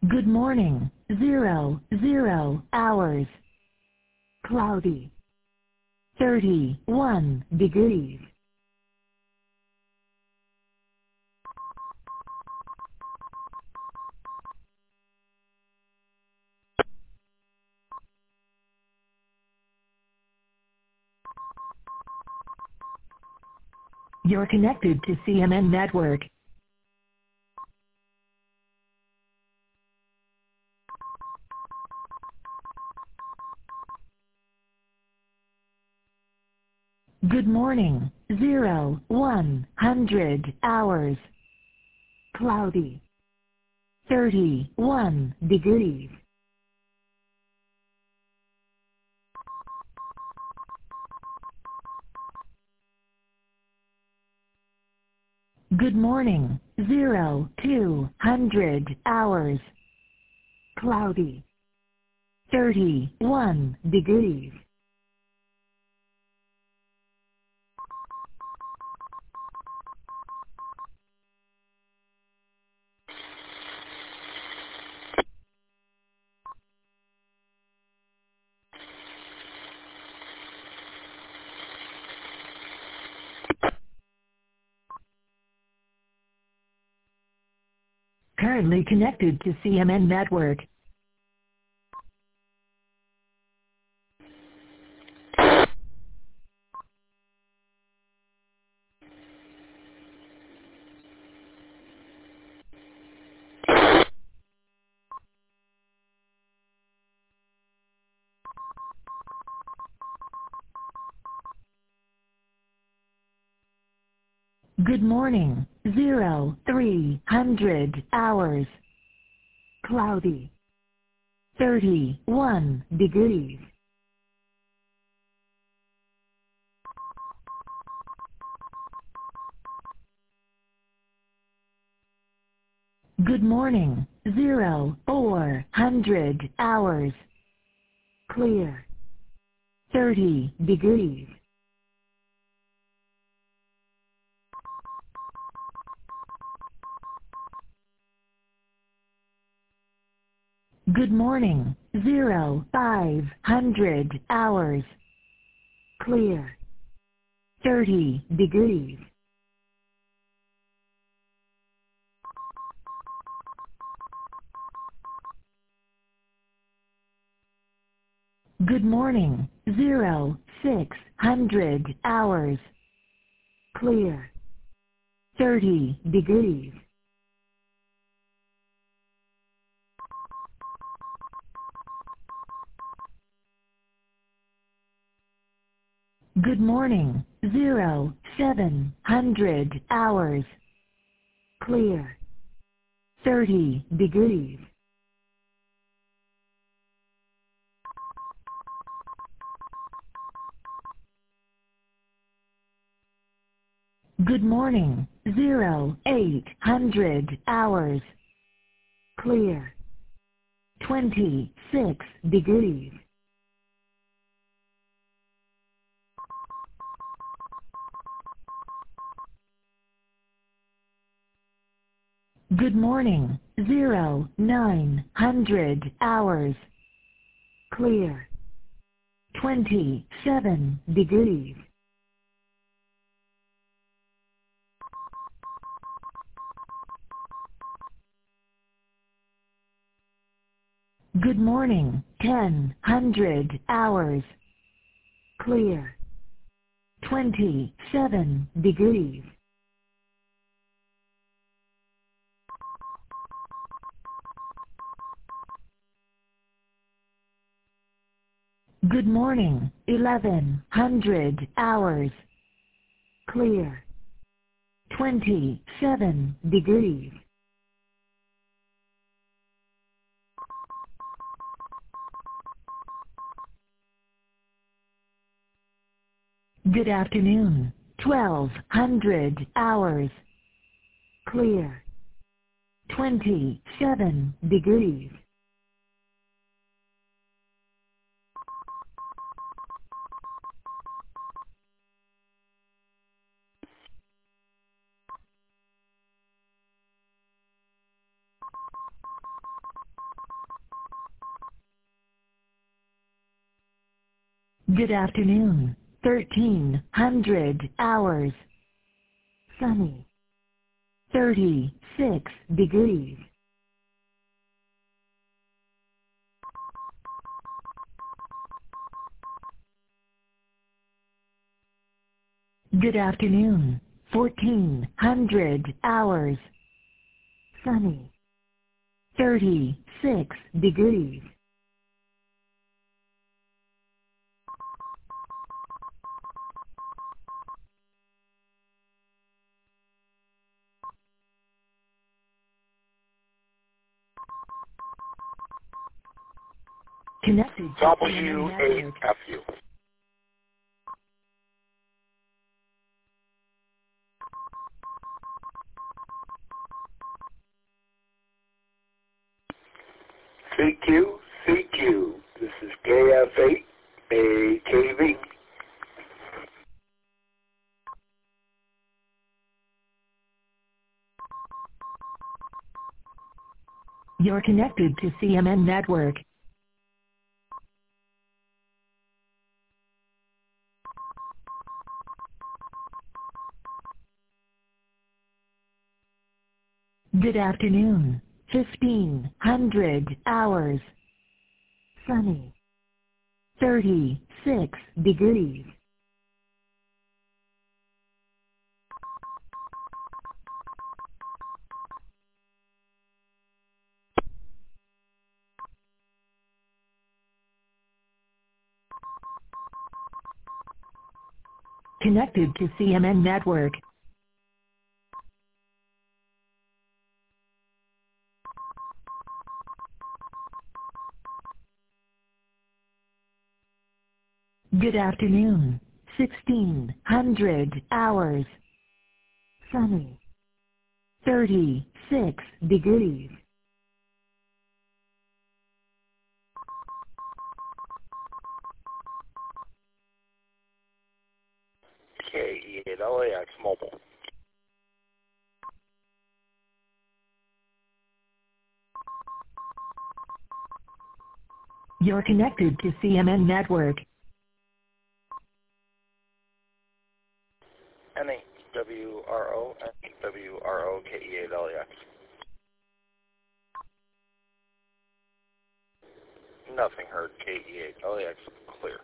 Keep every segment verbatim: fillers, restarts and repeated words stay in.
Good morning. Zero, zero hours. Cloudy. thirty-one degrees. You're connected to C M N Network. Good morning. Zero, one hundred hours. Cloudy. thirty-one degrees. Good morning. Zero, two hundred hours. Cloudy. thirty-one degrees. Currently connected to C M N Network. Good morning. Zero, three hundred hours. Cloudy. thirty-one degrees. Good morning. Zero, four hundred hours. Clear. thirty degrees. Good morning. Zero, five hundred hours. Clear. thirty degrees. Good morning. Zero, six hundred hours. Clear. thirty degrees. Good morning. Zero, seven hundred hours. Clear. thirty degrees. Good morning. Zero, eight hundred hours. Clear. twenty-six degrees. Good morning. Zero, nine hundred hours. Clear. twenty-seven degrees. Good morning. Ten hundred hours. Clear. twenty-seven degrees. Good morning. Eleven hundred hours. Clear. twenty-seven degrees. Good afternoon. Twelve hundred hours. Clear. twenty-seven degrees. Good afternoon. thirteen hundred hours. Sunny. thirty-six degrees. Good afternoon. fourteen hundred hours. Sunny. thirty-six degrees. Connected to W eight F U. C Q, C Q. This is K F eight A K V. You're connected to C M N Network. Good afternoon. fifteen hundred hours. Sunny. thirty-six degrees. Connected to C M N Network. Good afternoon. sixteen hundred hours. Sunny. thirty-six degrees. K E eight L A X Mobile. You're connected to C M N Network. N A W R O, N A W R O, K E eight L A X. Nothing heard, K E eight L A X clear.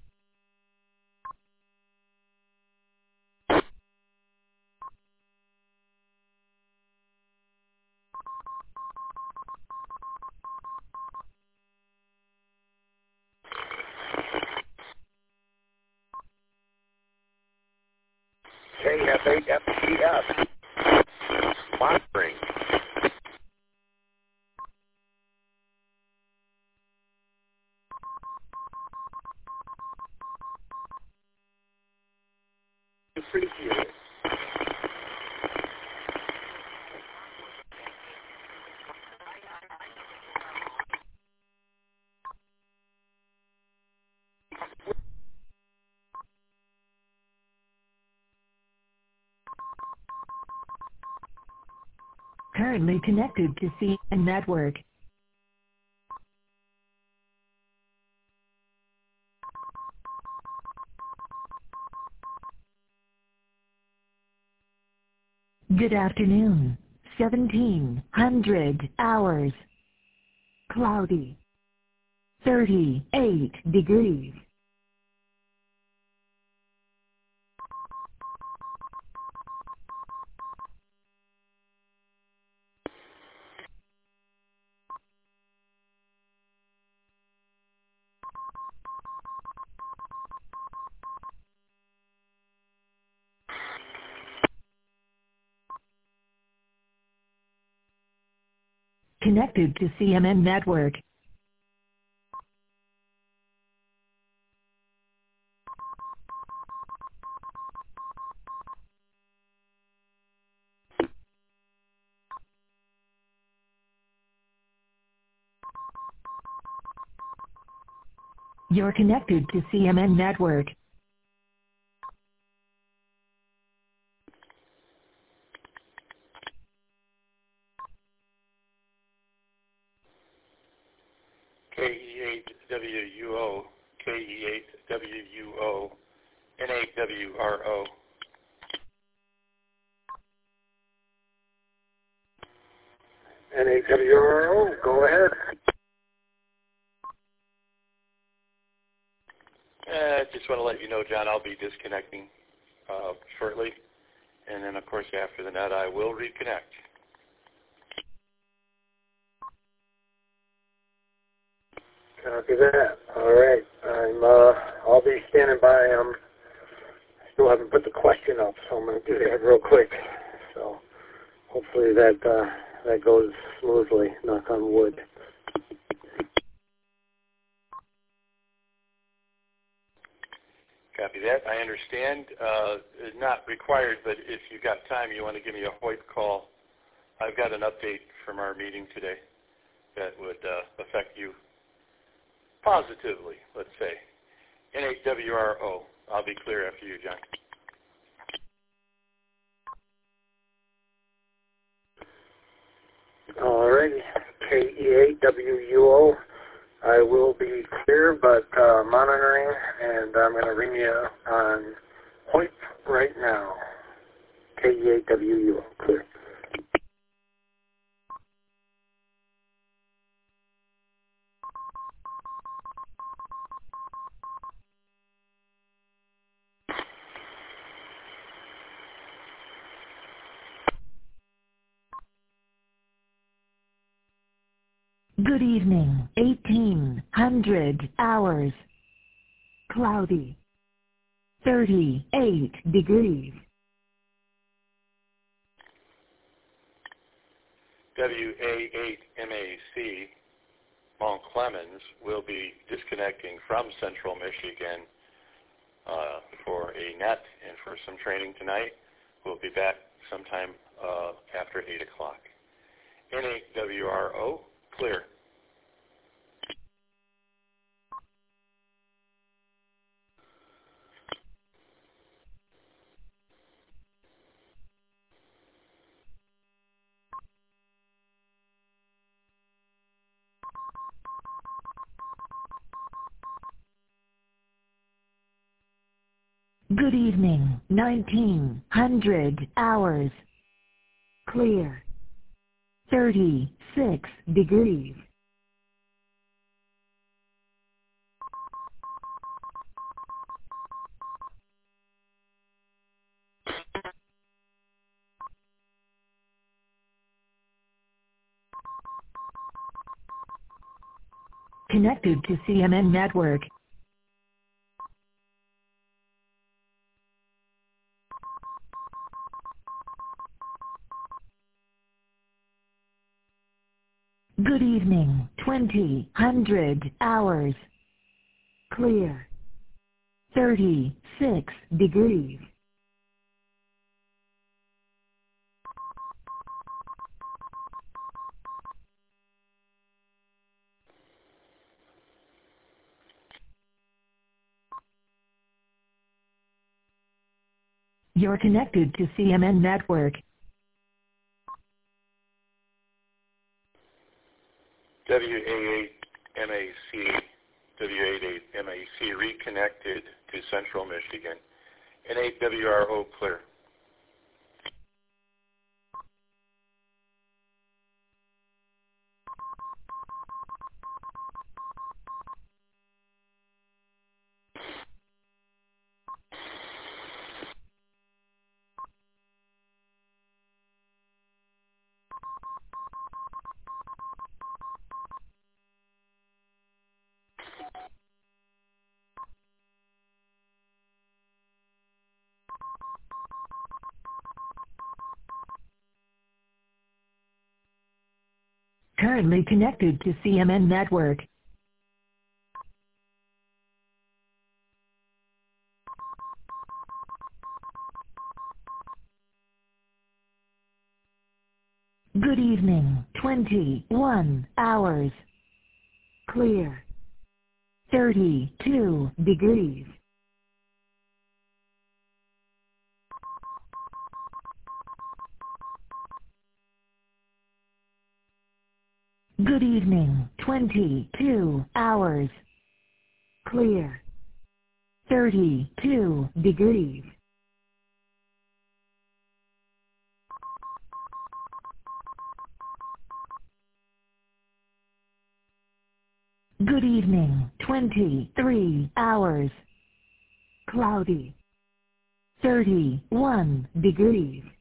K F eight F T S. Monitoring. Appreciate it. Currently connected to C M N Network. Good afternoon. seventeen hundred hours. Cloudy. thirty-eight degrees. Connected to C M N Network. You're connected to C M N Network. K E eight W U O, K E eight W U O, N A W R O. N A W R O, go ahead. I uh, just want to let you know, John, I'll be disconnecting uh, shortly. And then, of course, after the net, I will reconnect. Copy that. All right. I'm, uh, I'll be standing by. Um, I still haven't put the question up, so I'm going to do that real quick. So hopefully that, uh, that goes smoothly, knock on wood. Copy that. I understand. Uh, it's not required, but if you've got time, you want to give me a Hoyt call. I've got an update from our meeting today that would uh, affect you positively, let's say. N A W R O. I'll be clear after you, John. All righty. K E eight W U O. I will be clear, but uh, monitoring, and I'm going to ring you on Hoyt right now. K E eight W U O, clear. Good evening. eighteen hundred hours. Cloudy. thirty-eight degrees. W A eight M A C, Mount Clemens, will be disconnecting from Central Michigan uh, for a net and for some training tonight. We'll be back sometime uh, after eight o'clock. N A W R O, clear. Good evening. nineteen hundred hours. Clear. thirty-six degrees. Connected to C M N Network. Good evening. twenty hundred hours. Clear. thirty-six degrees. You're connected to C M N Network. W A eight M A C, W A eight M A C reconnected to Central Michigan. N A W R O, clear. Currently connected to C M N Network. Good evening. twenty-one hours. Clear. thirty-two degrees. Good evening. twenty-two hours. Clear. thirty-two degrees. Good evening. twenty-three hours. Cloudy. thirty-one degrees.